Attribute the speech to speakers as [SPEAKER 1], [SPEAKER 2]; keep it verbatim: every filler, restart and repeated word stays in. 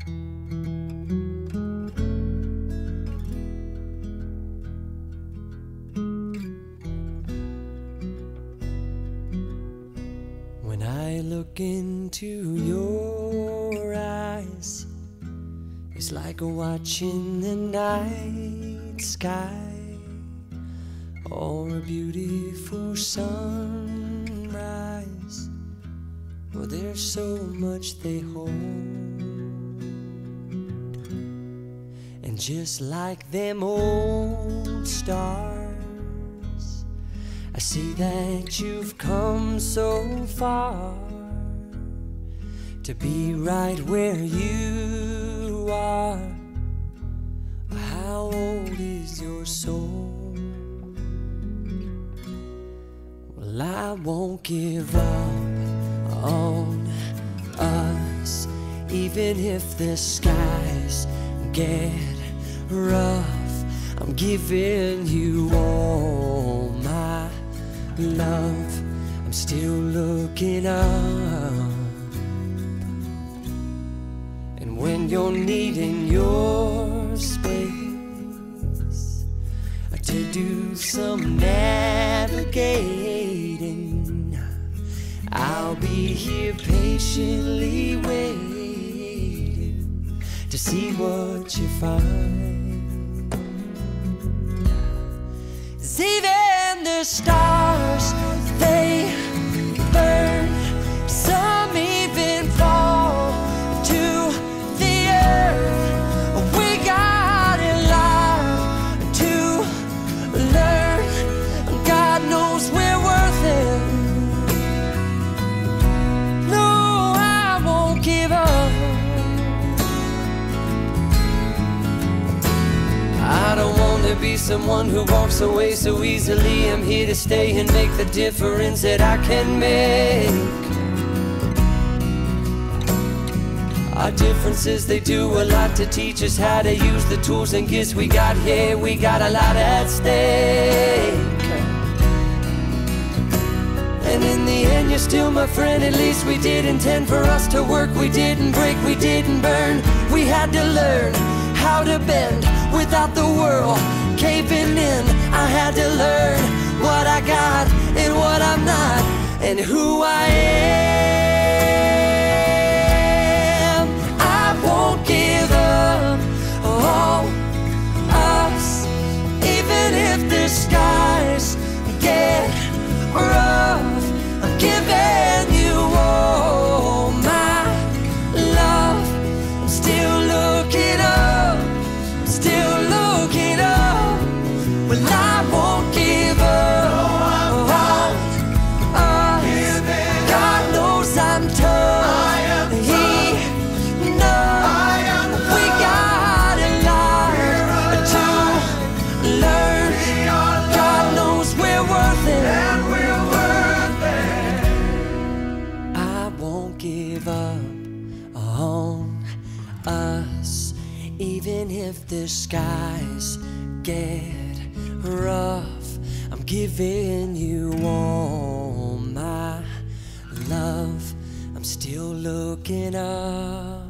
[SPEAKER 1] When I look into your eyes, it's like watching the night sky or a beautiful sunrise. Well, there's so much they hold, and just like them old stars, I see that you've come so far to be right where you are. How old is your soul? Well, I won't give up on us, even if the skies get rough. I'm giving you all my love. I'm still looking up, and when you're needing your space to do some navigating, I'll be here patiently waiting to see what you find. 'Cause even the stars, they burn, some even fall to the earth. We got a lot to learn. God knows we're worth it. No, I won't give up. I don't want to be someone who walks away so easily. I'm here to stay and make the difference that I can make. Our differences, they do a lot to teach us how to use the tools and gifts we got here. We got a lot at stake, and in the end you're still my friend. At least we did intend for us to work. We didn't break, we didn't burn. We had to learn how to bend without the world caving in. I had to learn what I got and what I'm not, and who I am. I won't give up on us, even if the skies get rough. I'm giving you all my love. I'm still looking up, still looking up. Well, I won't give up on us. God knows I'm tough. He knows we got a lot to learn. God knows we're worth it. I won't give up on us, even if the skies get rough. I'm giving you all my love. I'm still looking up.